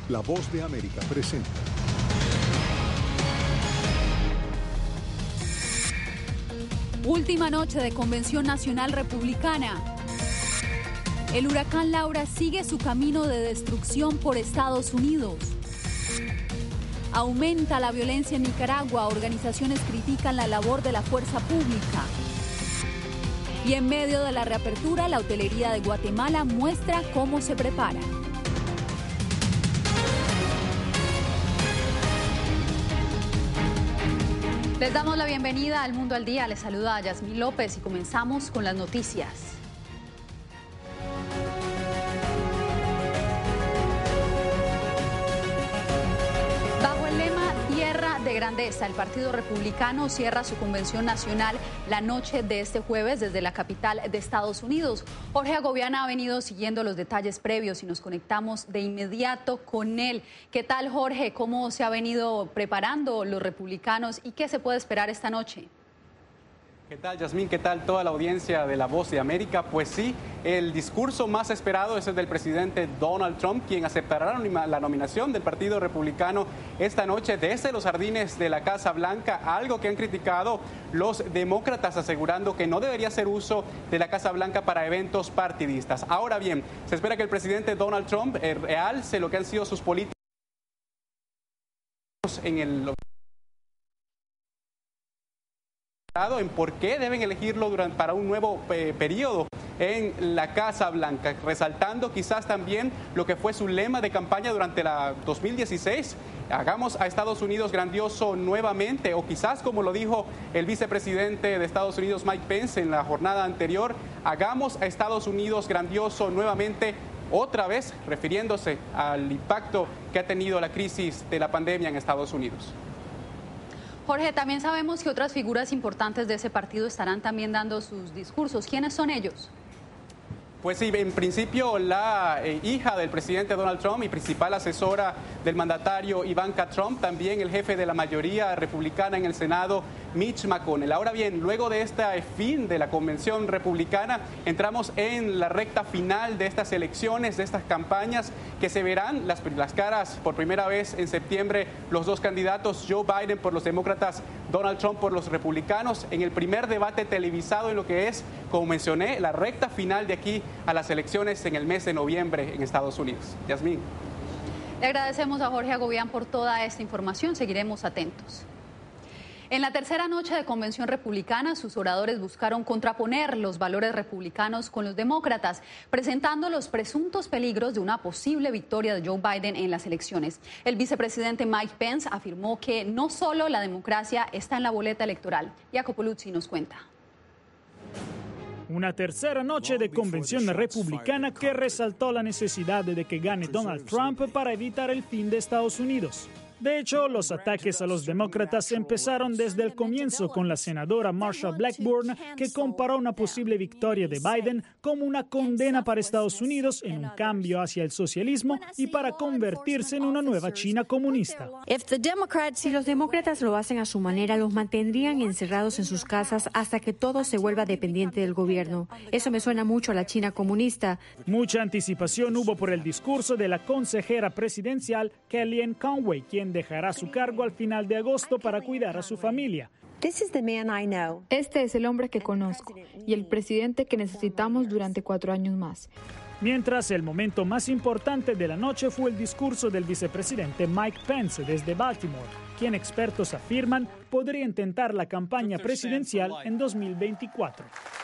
La Voz de América presenta. Última noche de Convención Nacional Republicana. El huracán Laura sigue su camino de destrucción por Estados Unidos. Aumenta la violencia en Nicaragua. Organizaciones critican la labor de la fuerza pública. Y en medio de la reapertura, la hotelería de Guatemala muestra cómo se prepara. Les damos la bienvenida al Mundo al Día. Les saluda Yasmín López y comenzamos con las noticias. Bajo el lema Tierra de Grandeza, el Partido Republicano cierra su convención nacional la noche de este jueves desde la capital de Estados Unidos. Jorge Agobiana ha venido siguiendo los detalles previos y nos conectamos de inmediato con él. ¿Qué tal, Jorge? ¿Cómo se ha venido preparando los republicanos y qué se puede esperar esta noche? ¿Qué tal, Yasmín? ¿Qué tal toda la audiencia de La Voz de América? Pues sí, el discurso más esperado es el del presidente Donald Trump, quien aceptará la nominación del Partido Republicano esta noche desde los jardines de la Casa Blanca, algo que han criticado los demócratas, asegurando que no debería hacer uso de la Casa Blanca para eventos partidistas. Ahora bien, se espera que el presidente Donald Trump realce lo que han sido sus políticas en por qué deben elegirlo para un nuevo periodo en la Casa Blanca, resaltando quizás también lo que fue su lema de campaña durante la 2016, hagamos a Estados Unidos grandioso nuevamente, o quizás como lo dijo el vicepresidente de Estados Unidos Mike Pence en la jornada anterior, hagamos a Estados Unidos grandioso nuevamente, otra vez refiriéndose al impacto que ha tenido la crisis de la pandemia en Estados Unidos. Jorge, también sabemos que otras figuras importantes de ese partido estarán también dando sus discursos. ¿Quiénes son ellos? Pues sí, en principio la hija del presidente Donald Trump y principal asesora del mandatario Ivanka Trump, también el jefe de la mayoría republicana en el Senado, Mitch McConnell. Ahora bien, luego de este fin de la convención republicana, entramos en la recta final de estas elecciones, de estas campañas, que se verán las caras por primera vez en septiembre, los dos candidatos, Joe Biden por los demócratas, Donald Trump por los republicanos, en el primer debate televisado en lo que es, como mencioné, la recta final de aquí a las elecciones en el mes de noviembre en Estados Unidos. Yasmín. Le agradecemos a Jorge Agobián por toda esta información. Seguiremos atentos. En la tercera noche de convención republicana, sus oradores buscaron contraponer los valores republicanos con los demócratas, presentando los presuntos peligros de una posible victoria de Joe Biden en las elecciones. El vicepresidente Mike Pence afirmó que no solo la democracia está en la boleta electoral. Jacopo Luzzi nos cuenta. Una tercera noche de convención republicana que resaltó la necesidad de que gane Donald Trump para evitar el fin de Estados Unidos. De hecho, los ataques a los demócratas empezaron desde el comienzo con la senadora Marsha Blackburn, que comparó una posible victoria de Biden como una condena para Estados Unidos en un cambio hacia el socialismo y para convertirse en una nueva China comunista. Si los demócratas lo hacen a su manera, los mantendrían encerrados en sus casas hasta que todo se vuelva dependiente del gobierno. Eso me suena mucho a la China comunista. Mucha anticipación hubo por el discurso de la consejera presidencial Kellyanne Conway, quien dejará su cargo al final de agosto para cuidar a su familia. Este es el hombre que conozco y el presidente que necesitamos durante 4 años más. Mientras, el momento más importante de la noche fue el discurso del vicepresidente Mike Pence desde Baltimore, quien expertos afirman podría intentar la campaña presidencial en 2024.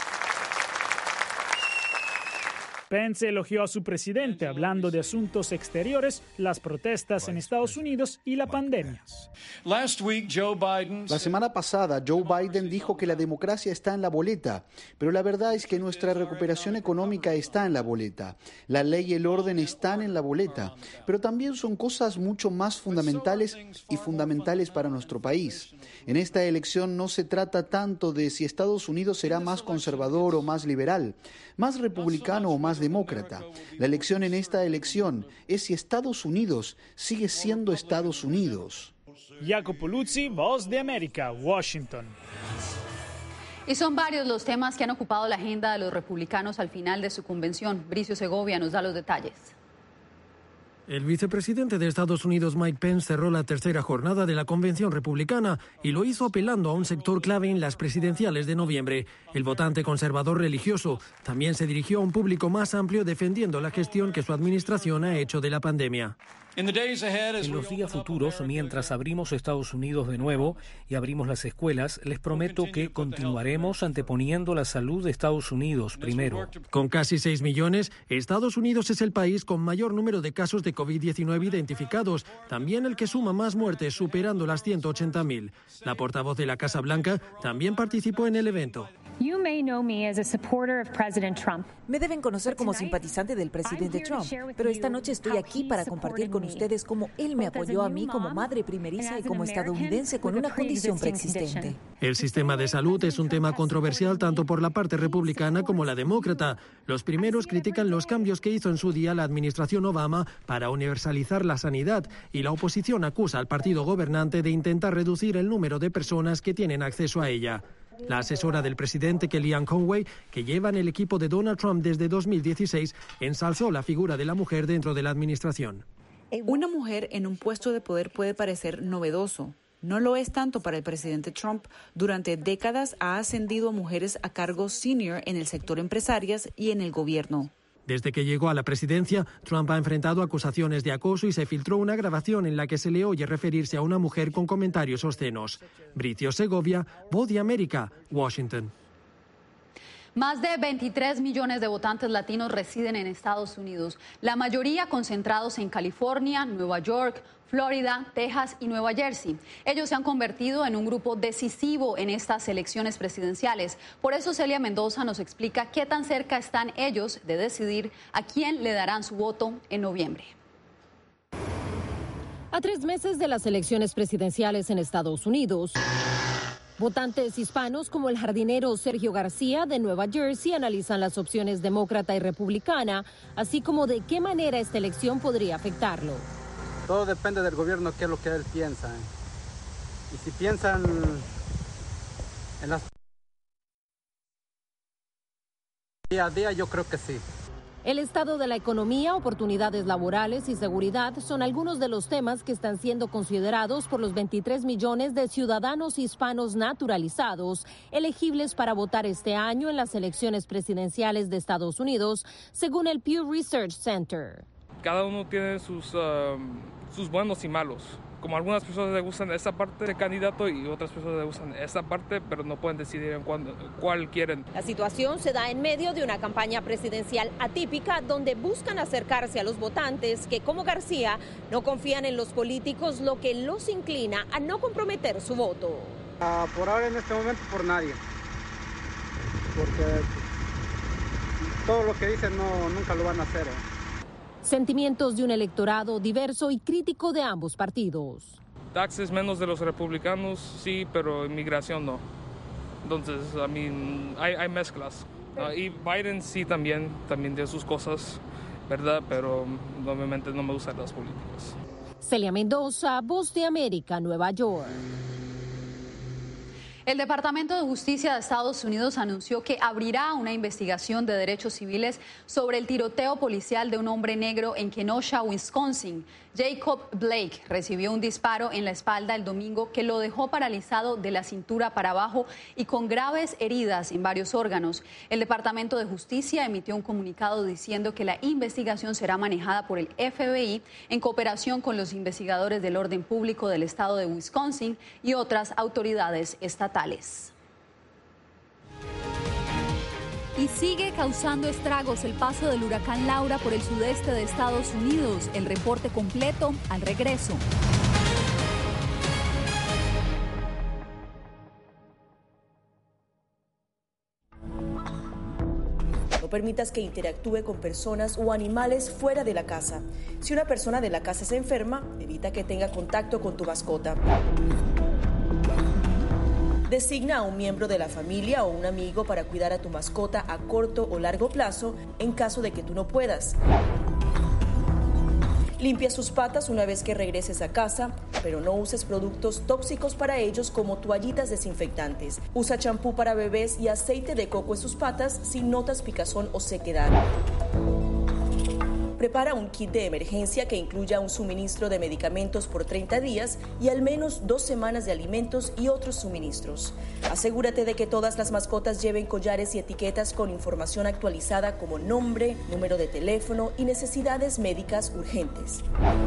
Pence elogió a su presidente hablando de asuntos exteriores, las protestas en Estados Unidos y la pandemia. La semana pasada, Joe Biden dijo que la democracia está en la boleta, pero la verdad es que nuestra recuperación económica está en la boleta. La ley y el orden están en la boleta, pero también son cosas mucho más fundamentales y fundamentales para nuestro país. En esta elección no se trata tanto de si Estados Unidos será más conservador o más liberal, más republicano o más demócrata. La elección en esta elección es si Estados Unidos sigue siendo Estados Unidos. Jacopo Luzzi, Voz de América, Washington. Y son varios los temas que han ocupado la agenda de los republicanos al final de su convención. Bricio Segovia nos da los detalles. El vicepresidente de Estados Unidos, Mike Pence, cerró la tercera jornada de la convención republicana y lo hizo apelando a un sector clave en las presidenciales de noviembre. El votante conservador religioso también se dirigió a un público más amplio defendiendo la gestión que su administración ha hecho de la pandemia. En los días futuros, mientras abrimos Estados Unidos de nuevo y abrimos las escuelas, les prometo que continuaremos anteponiendo la salud de Estados Unidos primero. Con casi 6 millones, Estados Unidos es el país con mayor número de casos de COVID-19 identificados, también el que suma más muertes, superando las 180.000. La portavoz de la Casa Blanca también participó en el evento. Me deben conocer como simpatizante del presidente Trump, pero esta noche estoy aquí para compartir con ustedes cómo él me apoyó a mí como madre primeriza y como estadounidense con una condición preexistente. El sistema de salud es un tema controversial tanto por la parte republicana como la demócrata. Los primeros critican los cambios que hizo en su día la administración Obama para universalizar la sanidad y la oposición acusa al partido gobernante de intentar reducir el número de personas que tienen acceso a ella. La asesora del presidente, Kellyanne Conway, que lleva en el equipo de Donald Trump desde 2016, ensalzó la figura de la mujer dentro de la administración. Una mujer en un puesto de poder puede parecer novedoso. No lo es tanto para el presidente Trump. Durante décadas ha ascendido a mujeres a cargos senior en el sector empresarias y en el gobierno. Desde que llegó a la presidencia, Trump ha enfrentado acusaciones de acoso y se filtró una grabación en la que se le oye referirse a una mujer con comentarios obscenos. Bricio Segovia, Voz de América, Washington. Más de 23 millones de votantes latinos residen en Estados Unidos, la mayoría concentrados en California, Nueva York, Florida, Texas y Nueva Jersey. Ellos se han convertido en un grupo decisivo en estas elecciones presidenciales. Por eso Celia Mendoza nos explica qué tan cerca están ellos de decidir a quién le darán su voto en noviembre. A 3 meses de las elecciones presidenciales en Estados Unidos, votantes hispanos como el jardinero Sergio García de Nueva Jersey analizan las opciones demócrata y republicana, así como de qué manera esta elección podría afectarlo. Todo depende del gobierno, qué es lo que él piensa. Y si piensan en las día a día, yo creo que sí. El estado de la economía, oportunidades laborales y seguridad son algunos de los temas que están siendo considerados por los 23 millones de ciudadanos hispanos naturalizados elegibles para votar este año en las elecciones presidenciales de Estados Unidos, según el Pew Research Center. Cada uno tiene sus buenos y malos. Como algunas personas les gustan esta parte del candidato y otras personas les gustan esta parte, pero no pueden decidir en cuál quieren. La situación se da en medio de una campaña presidencial atípica donde buscan acercarse a los votantes que, como García, no confían en los políticos, lo que los inclina a no comprometer su voto. Por ahora, en este momento, por nadie. Porque todo lo que dicen nunca lo van a hacer. Sentimientos de un electorado diverso y crítico de ambos partidos. Taxes menos de los republicanos, sí, pero inmigración no. Entonces, hay mezclas. Y Biden sí también tiene sus cosas, ¿verdad? Pero obviamente no me gustan las políticas. Celia Mendoza, Voz de América, Nueva York. El Departamento de Justicia de Estados Unidos anunció que abrirá una investigación de derechos civiles sobre el tiroteo policial de un hombre negro en Kenosha, Wisconsin. Jacob Blake recibió un disparo en la espalda el domingo que lo dejó paralizado de la cintura para abajo y con graves heridas en varios órganos. El Departamento de Justicia emitió un comunicado diciendo que la investigación será manejada por el FBI en cooperación con los investigadores del orden público del estado de Wisconsin y otras autoridades estatales. Y sigue causando estragos el paso del huracán Laura por el sudeste de Estados Unidos. El reporte completo al regreso. No permitas que interactúe con personas o animales fuera de la casa. Si una persona de la casa se enferma, evita que tenga contacto con tu mascota. Designa a un miembro de la familia o un amigo para cuidar a tu mascota a corto o largo plazo en caso de que tú no puedas. Limpia sus patas una vez que regreses a casa, pero no uses productos tóxicos para ellos como toallitas desinfectantes. Usa champú para bebés y aceite de coco en sus patas si notas picazón o sequedad. Prepara un kit de emergencia que incluya un suministro de medicamentos por 30 días y al menos 2 semanas de alimentos y otros suministros. Asegúrate de que todas las mascotas lleven collares y etiquetas con información actualizada como nombre, número de teléfono y necesidades médicas urgentes.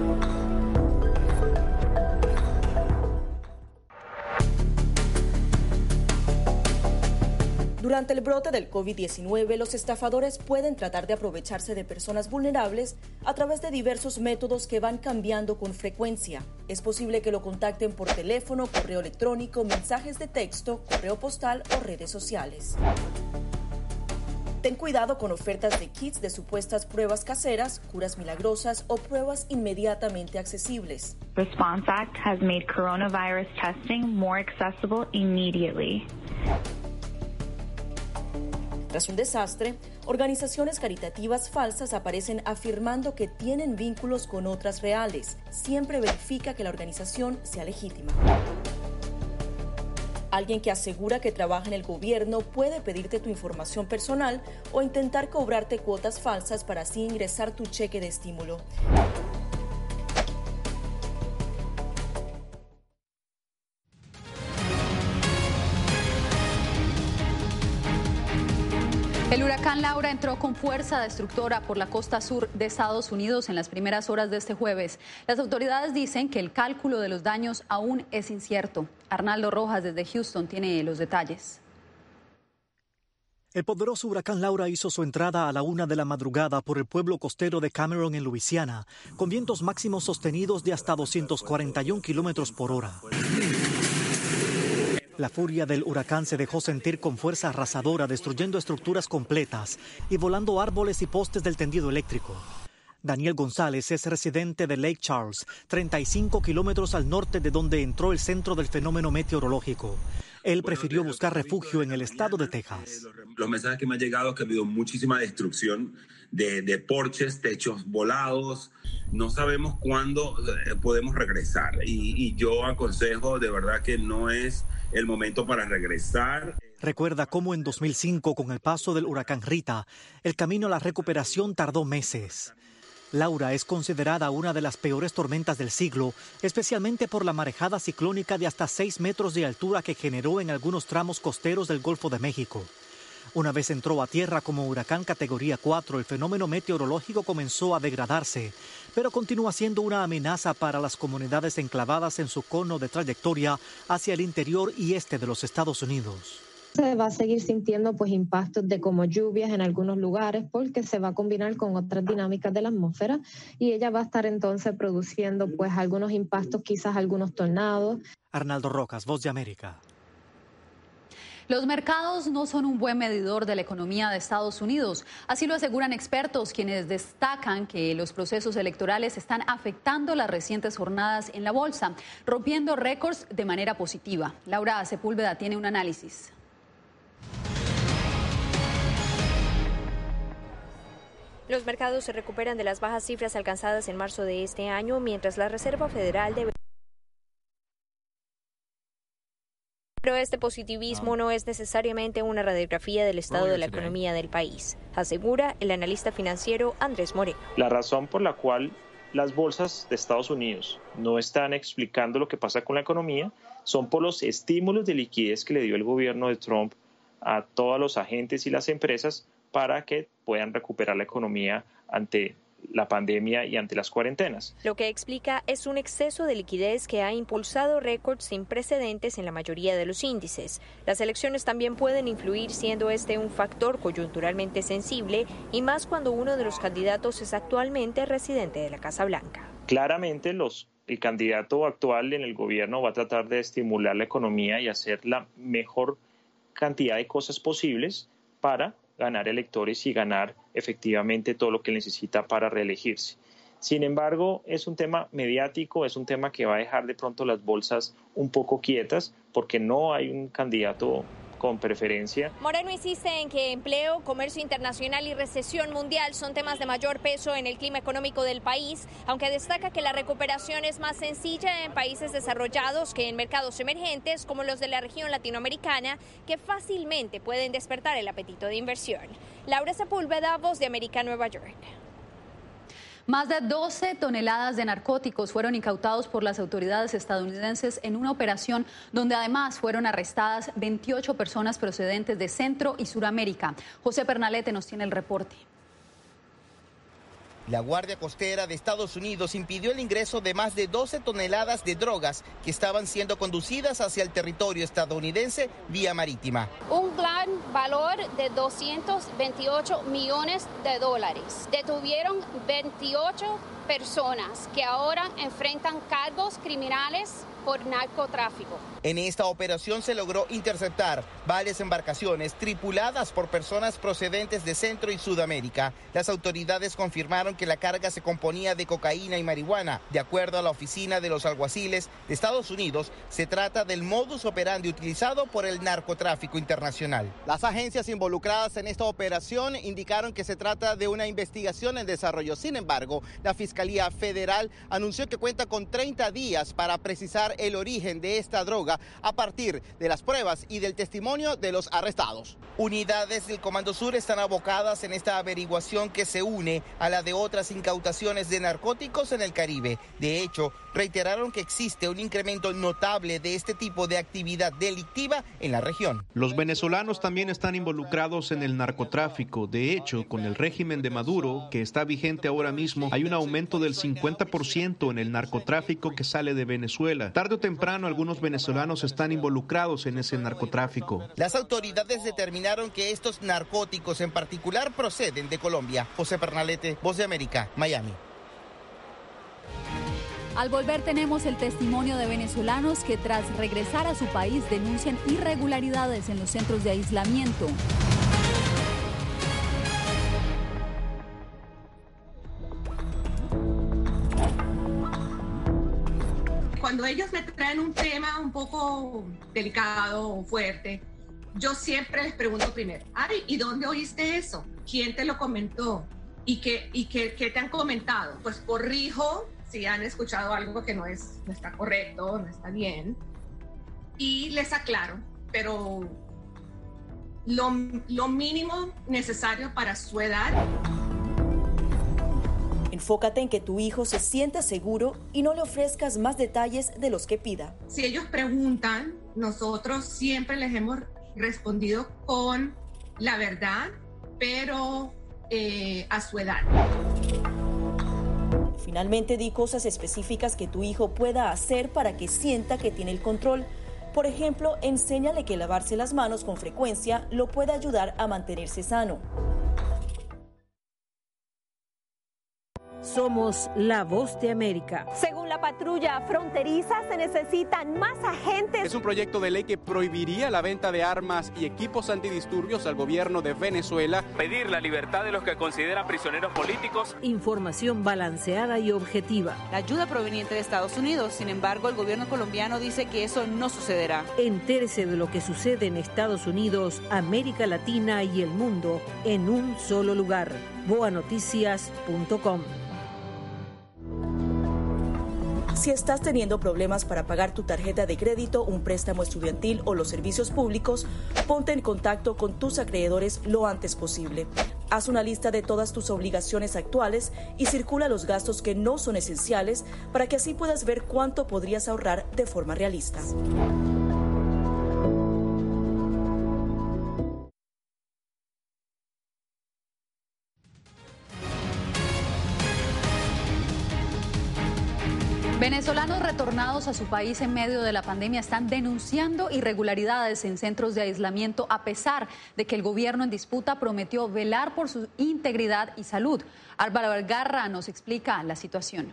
Durante el brote del COVID-19, los estafadores pueden tratar de aprovecharse de personas vulnerables a través de diversos métodos que van cambiando con frecuencia. Es posible que lo contacten por teléfono, correo electrónico, mensajes de texto, correo postal o redes sociales. Ten cuidado con ofertas de kits de supuestas pruebas caseras, curas milagrosas o pruebas inmediatamente accesibles. Response Act has made coronavirus testing more accessible immediately. Tras un desastre, organizaciones caritativas falsas aparecen afirmando que tienen vínculos con otras reales. Siempre verifica que la organización sea legítima. Alguien que asegura que trabaja en el gobierno puede pedirte tu información personal o intentar cobrarte cuotas falsas para así ingresar tu cheque de estímulo. El huracán Laura entró con fuerza destructora por la costa sur de Estados Unidos en las primeras horas de este jueves. Las autoridades dicen que el cálculo de los daños aún es incierto. Arnaldo Rojas desde Houston tiene los detalles. El poderoso huracán Laura hizo su entrada a la 1 de la madrugada por el pueblo costero de Cameron en Luisiana, con vientos máximos sostenidos de hasta 241 kilómetros por hora. La furia del huracán se dejó sentir con fuerza arrasadora, destruyendo estructuras completas y volando árboles y postes del tendido eléctrico. Daniel González es residente de Lake Charles, 35 kilómetros al norte de donde entró el centro del fenómeno meteorológico. Él prefirió buscar refugio en el estado de Texas. Los mensajes que me han llegado es que ha habido muchísima destrucción de porches, techos volados. No sabemos cuándo podemos regresar y yo aconsejo de verdad que no es el momento para regresar. Recuerda cómo en 2005, con el paso del huracán Rita, el camino a la recuperación tardó meses. Laura es considerada una de las peores tormentas del siglo, especialmente por la marejada ciclónica de hasta 6 metros de altura que generó en algunos tramos costeros del Golfo de México. Una vez entró a tierra como huracán categoría 4, el fenómeno meteorológico comenzó a degradarse, pero continúa siendo una amenaza para las comunidades enclavadas en su cono de trayectoria hacia el interior y este de los Estados Unidos. Se va a seguir sintiendo impactos de como lluvias en algunos lugares porque se va a combinar con otras dinámicas de la atmósfera y ella va a estar entonces produciendo algunos impactos, quizás algunos tornados. Arnaldo Rojas, Voz de América. Los mercados no son un buen medidor de la economía de Estados Unidos. Así lo aseguran expertos, quienes destacan que los procesos electorales están afectando las recientes jornadas en la bolsa, rompiendo récords de manera positiva. Laura Sepúlveda tiene un análisis. Los mercados se recuperan de las bajas cifras alcanzadas en marzo de este año, mientras la Reserva Federal debe... Pero este positivismo no es necesariamente una radiografía del estado de la economía del país, asegura el analista financiero Andrés Moreno. La razón por la cual las bolsas de Estados Unidos no están explicando lo que pasa con la economía son por los estímulos de liquidez que le dio el gobierno de Trump a todos los agentes y las empresas para que puedan recuperar la economía ante la pandemia y ante las cuarentenas. Lo que explica es un exceso de liquidez que ha impulsado récords sin precedentes en la mayoría de los índices. Las elecciones también pueden influir, siendo este un factor coyunturalmente sensible y más cuando uno de los candidatos es actualmente residente de la Casa Blanca. Claramente el candidato actual en el gobierno va a tratar de estimular la economía y hacer la mejor cantidad de cosas posibles para ganar electores y ganar efectivamente todo lo que necesita para reelegirse. Sin embargo, es un tema mediático, es un tema que va a dejar de pronto las bolsas un poco quietas porque no hay un candidato con preferencia. Moreno insiste en que empleo, comercio internacional y recesión mundial son temas de mayor peso en el clima económico del país, aunque destaca que la recuperación es más sencilla en países desarrollados que en mercados emergentes como los de la región latinoamericana, que fácilmente pueden despertar el apetito de inversión. Laura Sepúlveda, Voz de América, Nueva York. Más de 12 toneladas de narcóticos fueron incautados por las autoridades estadounidenses en una operación donde además fueron arrestadas 28 personas procedentes de Centro y Suramérica. José Pernalete nos tiene el reporte. La Guardia Costera de Estados Unidos impidió el ingreso de más de 12 toneladas de drogas que estaban siendo conducidas hacia el territorio estadounidense vía marítima. Un gran valor de 228 millones de dólares. Detuvieron 28 personas que ahora enfrentan cargos criminales por narcotráfico. En esta operación se logró interceptar varias embarcaciones tripuladas por personas procedentes de Centro y Sudamérica. Las autoridades confirmaron que la carga se componía de cocaína y marihuana. De acuerdo a la Oficina de los Alguaciles de Estados Unidos, se trata del modus operandi utilizado por el narcotráfico internacional. Las agencias involucradas en esta operación indicaron que se trata de una investigación en desarrollo. Sin embargo, la Fiscalía Federal anunció que cuenta con 30 días para precisar el origen de esta droga a partir de las pruebas y del testimonio de los arrestados. Unidades del Comando Sur están abocadas en esta averiguación que se une a la de otras incautaciones de narcóticos en el Caribe. De hecho, reiteraron que existe un incremento notable de este tipo de actividad delictiva en la región. Los venezolanos también están involucrados en el narcotráfico. De hecho, con el régimen de Maduro, que está vigente ahora mismo, hay un aumento del 50% en el narcotráfico que sale de Venezuela. Tarde o temprano, algunos venezolanos están involucrados en ese narcotráfico. Las autoridades determinaron que estos narcóticos en particular proceden de Colombia. José Pernalete, Voz de América, Miami. Al volver tenemos el testimonio de venezolanos que tras regresar a su país denuncian irregularidades en los centros de aislamiento. Cuando ellos me traen un tema un poco delicado o fuerte, yo siempre les pregunto primero, Ari, ¿y dónde oíste eso? ¿Quién te lo comentó? ¿Y qué te han comentado? Pues corrijo si han escuchado algo que no está correcto, no está bien, y les aclaro, pero lo mínimo necesario para su edad. Enfócate en que tu hijo se sienta seguro y no le ofrezcas más detalles de los que pida. Si ellos preguntan, nosotros siempre les hemos respondido con la verdad, pero a su edad. Finalmente, di cosas específicas que tu hijo pueda hacer para que sienta que tiene el control. Por ejemplo, enséñale que lavarse las manos con frecuencia lo puede ayudar a mantenerse sano. Somos la Voz de América. Según la patrulla fronteriza, se necesitan más agentes. Es un proyecto de ley que prohibiría la venta de armas y equipos antidisturbios al gobierno de Venezuela. Pedir la libertad de los que consideran prisioneros políticos. Información balanceada y objetiva. La ayuda proveniente de Estados Unidos, sin embargo, el gobierno colombiano dice que eso no sucederá. Entérese de lo que sucede en Estados Unidos, América Latina y el mundo en un solo lugar. boanoticias.com. Si estás teniendo problemas para pagar tu tarjeta de crédito, un préstamo estudiantil o los servicios públicos, ponte en contacto con tus acreedores lo antes posible. Haz una lista de todas tus obligaciones actuales y circula los gastos que no son esenciales para que así puedas ver cuánto podrías ahorrar de forma realista. Venezolanos retornados a su país en medio de la pandemia están denunciando irregularidades en centros de aislamiento a pesar de que el gobierno en disputa prometió velar por su integridad y salud. Álvaro Algarra nos explica la situación.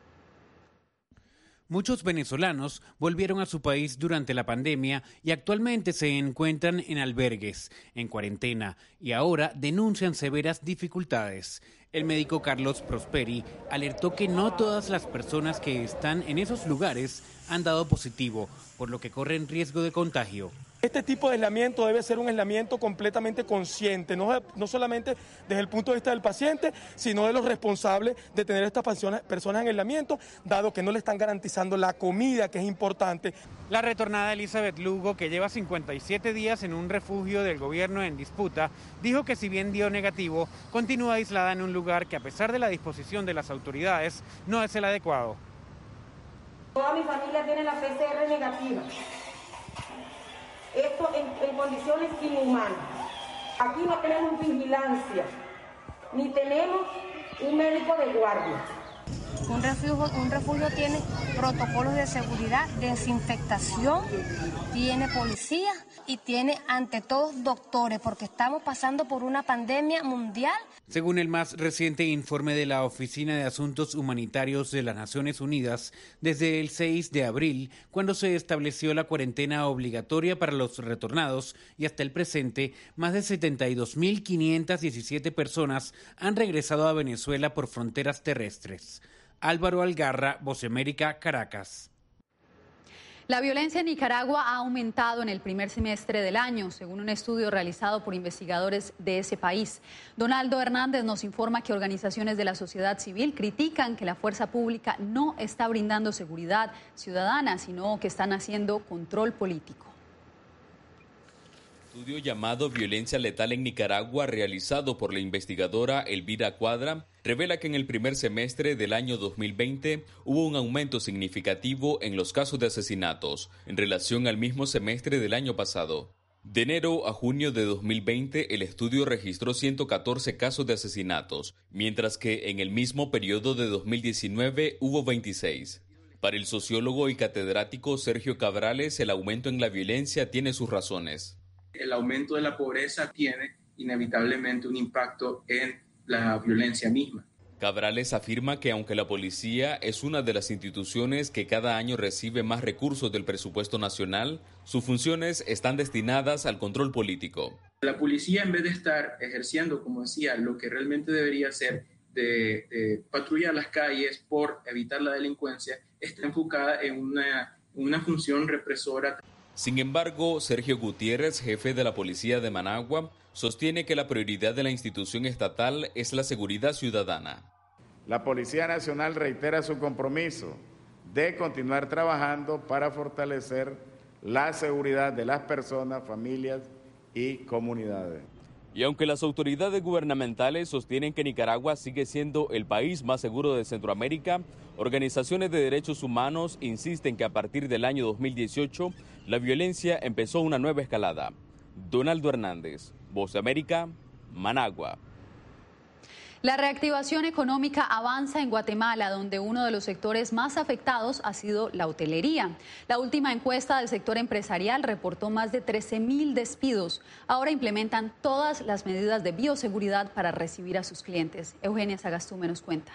Muchos venezolanos volvieron a su país durante la pandemia y actualmente se encuentran en albergues, en cuarentena, y ahora denuncian severas dificultades. El médico Carlos Prosperi alertó que no todas las personas que están en esos lugares han dado positivo, por lo que corren riesgo de contagio. Este tipo de aislamiento debe ser un aislamiento completamente consciente, no solamente desde el punto de vista del paciente, sino de los responsables de tener a estas personas en aislamiento, dado que no le están garantizando la comida, que es importante. La retornada de Elizabeth Lugo, que lleva 57 días en un refugio del gobierno en disputa, dijo que si bien dio negativo, continúa aislada en un lugar que, a pesar de la disposición de las autoridades, no es el adecuado. Toda mi familia tiene la PCR negativa. Esto en condiciones inhumanas. Aquí no tenemos vigilancia, ni tenemos un médico de guardia. Un refugio tiene protocolos de seguridad, desinfectación, tiene policía y tiene ante todos doctores, porque estamos pasando por una pandemia mundial. Según el más reciente informe de la Oficina de Asuntos Humanitarios de las Naciones Unidas, desde el 6 de abril, cuando se estableció la cuarentena obligatoria para los retornados, y hasta el presente, más de 72.517 personas han regresado a Venezuela por fronteras terrestres. Álvaro Algarra, Voz de América, Caracas. La violencia en Nicaragua ha aumentado en el primer semestre del año, según un estudio realizado por investigadores de ese país. Donaldo Hernández nos informa que organizaciones de la sociedad civil critican que la fuerza pública no está brindando seguridad ciudadana, sino que están haciendo control político. Estudio llamado Violencia Letal en Nicaragua, realizado por la investigadora Elvira Cuadra, revela que en el primer semestre del año 2020 hubo un aumento significativo en los casos de asesinatos en relación al mismo semestre del año pasado. De enero a junio de 2020, el estudio registró 114 casos de asesinatos, mientras que en el mismo periodo de 2019 hubo 26. Para el sociólogo y catedrático Sergio Cabrales, el aumento en la violencia tiene sus razones. El aumento de la pobreza tiene inevitablemente un impacto en la violencia misma. Cabrales afirma que aunque la policía es una de las instituciones que cada año recibe más recursos del presupuesto nacional, sus funciones están destinadas al control político. La policía, en vez de estar ejerciendo, como decía, lo que realmente debería ser de patrullar las calles por evitar la delincuencia, está enfocada en una función represora. Sin embargo, Sergio Gutiérrez, jefe de la policía de Managua, sostiene que la prioridad de la institución estatal es la seguridad ciudadana. La Policía Nacional reitera su compromiso de continuar trabajando para fortalecer la seguridad de las personas, familias y comunidades. Y aunque las autoridades gubernamentales sostienen que Nicaragua sigue siendo el país más seguro de Centroamérica, organizaciones de derechos humanos insisten que a partir del año 2018 la violencia empezó una nueva escalada. Donaldo Hernández, Voz de América, Managua. La reactivación económica avanza en Guatemala, donde uno de los sectores más afectados ha sido la hotelería. La última encuesta del sector empresarial reportó más de 13.000 despidos. Ahora implementan todas las medidas de bioseguridad para recibir a sus clientes. Eugenia Sagastume nos cuenta.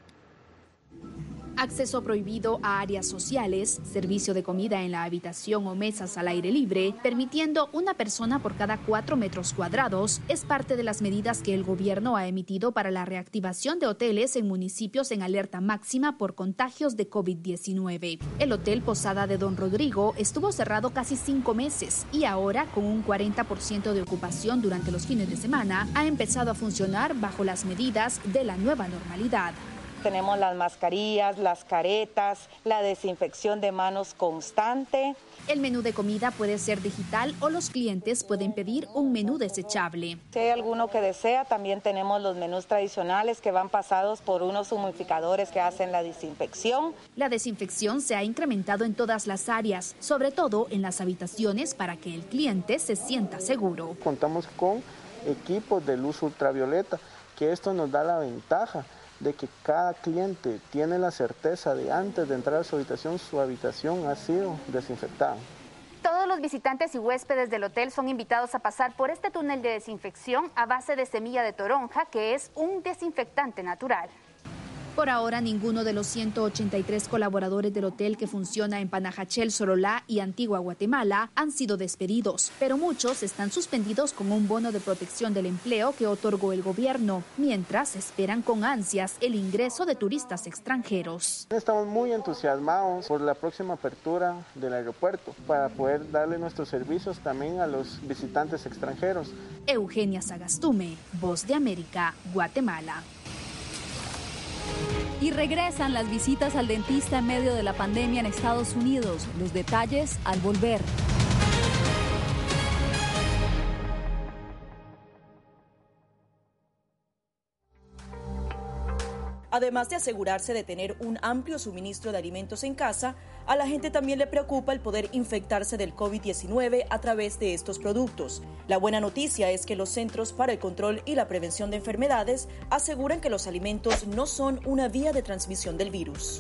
Acceso prohibido a áreas sociales, servicio de comida en la habitación o mesas al aire libre, permitiendo una persona por cada 4 metros cuadrados, es parte de las medidas que el gobierno ha emitido para la reactivación de hoteles en municipios en alerta máxima por contagios de COVID-19. El Hotel Posada de Don Rodrigo estuvo cerrado casi 5 meses y ahora, con un 40% de ocupación durante los fines de semana, ha empezado a funcionar bajo las medidas de la nueva normalidad. Tenemos las mascarillas, las caretas, la desinfección de manos constante. El menú de comida puede ser digital o los clientes pueden pedir un menú desechable. Si hay alguno que desea, también tenemos los menús tradicionales que van pasados por unos humidificadores que hacen la desinfección. La desinfección se ha incrementado en todas las áreas, sobre todo en las habitaciones, para que el cliente se sienta seguro. Contamos con equipos de luz ultravioleta, que esto nos da la ventaja de que cada cliente tiene la certeza de antes de entrar a su habitación ha sido desinfectada. Todos los visitantes y huéspedes del hotel son invitados a pasar por este túnel de desinfección a base de semilla de toronja, que es un desinfectante natural. Por ahora, ninguno de los 183 colaboradores del hotel que funciona en Panajachel, Sololá y Antigua Guatemala han sido despedidos, pero muchos están suspendidos con un bono de protección del empleo que otorgó el gobierno, mientras esperan con ansias el ingreso de turistas extranjeros. Estamos muy entusiasmados por la próxima apertura del aeropuerto para poder darle nuestros servicios también a los visitantes extranjeros. Eugenia Sagastume, Voz de América, Guatemala. Y regresan las visitas al dentista en medio de la pandemia en Estados Unidos. Los detalles al volver. Además de asegurarse de tener un amplio suministro de alimentos en casa, a la gente también le preocupa el poder infectarse del COVID-19 a través de estos productos. La buena noticia es que los Centros para el Control y la Prevención de Enfermedades aseguran que los alimentos no son una vía de transmisión del virus.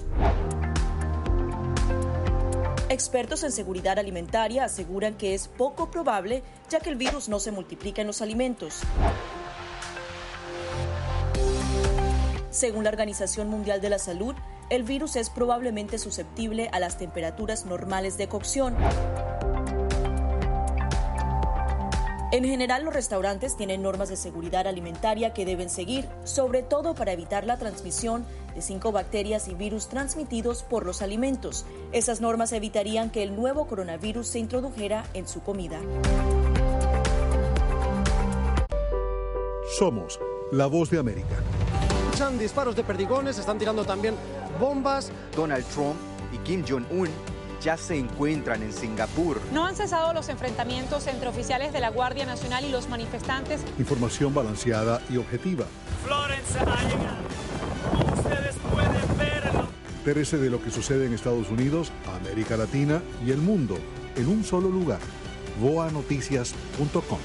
Expertos en seguridad alimentaria aseguran que es poco probable, ya que el virus no se multiplica en los alimentos. Según la Organización Mundial de la Salud, el virus es probablemente susceptible a las temperaturas normales de cocción. En general, los restaurantes tienen normas de seguridad alimentaria que deben seguir, sobre todo para evitar la transmisión de 5 bacterias y virus transmitidos por los alimentos. Esas normas evitarían que el nuevo coronavirus se introdujera en su comida. Somos la Voz de América. Disparos de perdigones, están tirando también bombas. Donald Trump y Kim Jong-un ya se encuentran en Singapur. No han cesado los enfrentamientos entre oficiales de la Guardia Nacional y los manifestantes. Información balanceada y objetiva. Florence ha llegado. Como ustedes pueden verlo. Entérese de lo que sucede en Estados Unidos, América Latina y el mundo en un solo lugar. voanoticias.com.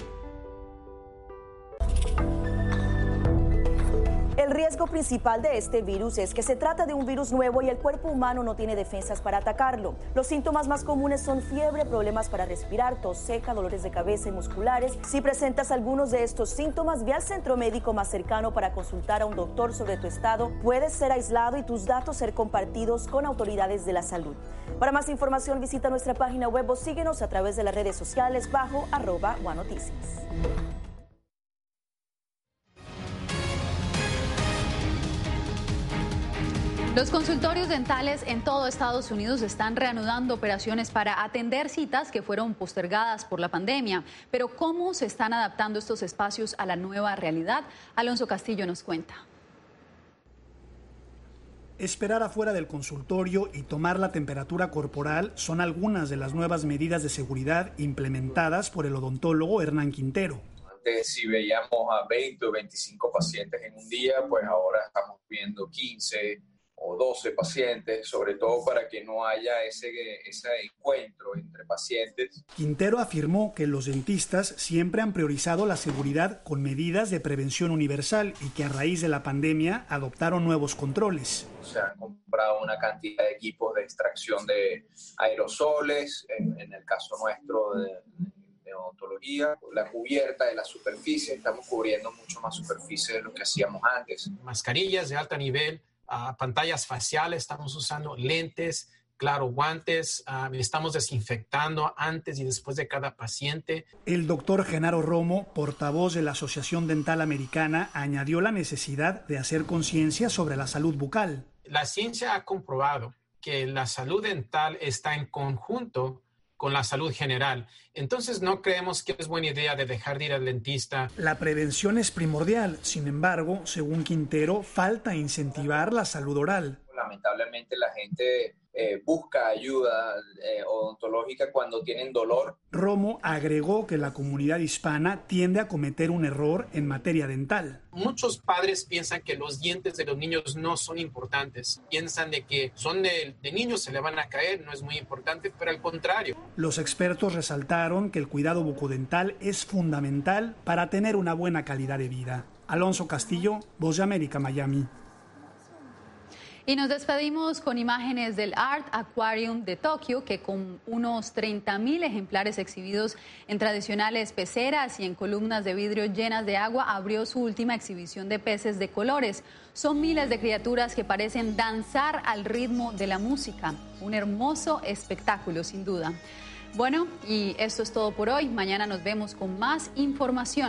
El riesgo principal de este virus es que se trata de un virus nuevo y el cuerpo humano no tiene defensas para atacarlo. Los síntomas más comunes son fiebre, problemas para respirar, tos seca, dolores de cabeza y musculares. Si presentas algunos de estos síntomas, ve al centro médico más cercano para consultar a un doctor sobre tu estado. Puedes ser aislado y tus datos ser compartidos con autoridades de la salud. Para más información, visita nuestra página web o síguenos a través de las redes sociales bajo @OneNoticias. Los consultorios dentales en todo Estados Unidos están reanudando operaciones para atender citas que fueron postergadas por la pandemia. Pero ¿cómo se están adaptando estos espacios a la nueva realidad? Alonso Castillo nos cuenta. Esperar afuera del consultorio y tomar la temperatura corporal son algunas de las nuevas medidas de seguridad implementadas por el odontólogo Hernán Quintero. Antes, si veíamos a 20 o 25 pacientes en un día, pues ahora estamos viendo 15 o 12 pacientes, sobre todo para que no haya ese encuentro entre pacientes. Quintero afirmó que los dentistas siempre han priorizado la seguridad con medidas de prevención universal y que a raíz de la pandemia adoptaron nuevos controles. Se han comprado una cantidad de equipos de extracción de aerosoles, en el caso nuestro de odontología, la cubierta de la superficie, estamos cubriendo mucho más superficie de lo que hacíamos antes. Mascarillas de alto nivel, pantallas faciales, estamos usando lentes, claro, guantes, estamos desinfectando antes y después de cada paciente. El doctor Genaro Romo, portavoz de la Asociación Dental Americana, añadió la necesidad de hacer conciencia sobre la salud bucal. La ciencia ha comprobado que la salud dental está en conjunto con la salud general. Entonces no creemos que es buena idea de dejar de ir al dentista. La prevención es primordial, sin embargo, según Quintero, falta incentivar la salud oral. Lamentablemente la gente busca ayuda odontológica cuando tienen dolor. Romo agregó que la comunidad hispana tiende a cometer un error en materia dental. Muchos padres piensan que los dientes de los niños no son importantes. Piensan de que son de niños, se le van a caer, no es muy importante, pero al contrario. Los expertos resaltaron que el cuidado bucodental es fundamental para tener una buena calidad de vida. Alonso Castillo, Voz de América, Miami. Y nos despedimos con imágenes del Art Aquarium de Tokio, que con unos 30.000 ejemplares exhibidos en tradicionales peceras y en columnas de vidrio llenas de agua, abrió su última exhibición de peces de colores. Son miles de criaturas que parecen danzar al ritmo de la música. Un hermoso espectáculo, sin duda. Bueno, y esto es todo por hoy. Mañana nos vemos con más información.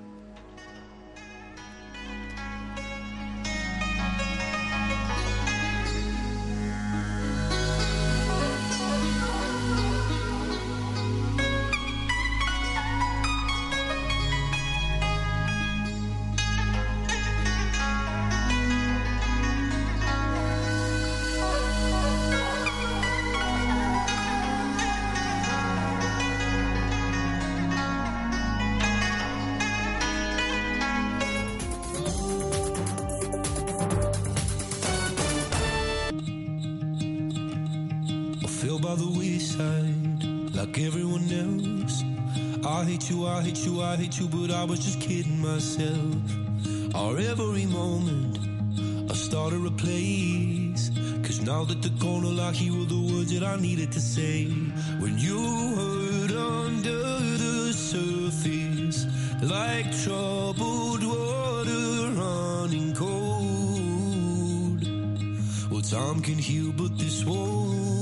By the wayside, like everyone else. I hate you, I hate you, I hate you, but I was just kidding myself. Our every moment, I started a place. Cause now that the corner lock, here were the words that I needed to say. When you hurt under the surface, like troubled water running cold. Well, time can heal, but this won't.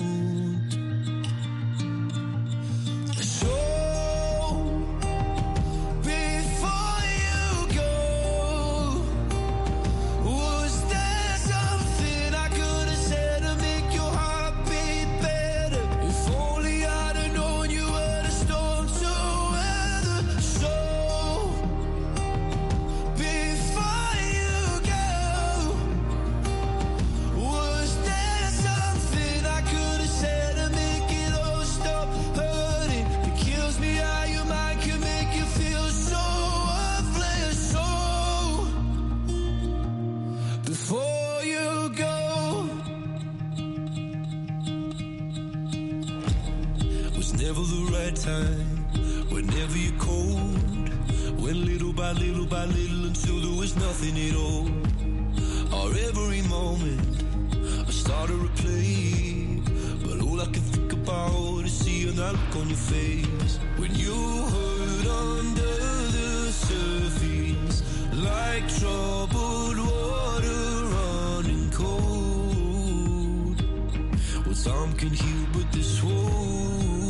Time, whenever you're cold, when little by little until there was nothing at all. Our every moment, I started to play, but all I can think about is seeing that look on your face. When you hurt under the surface, like troubled water running cold. Well, time can heal, but this won't.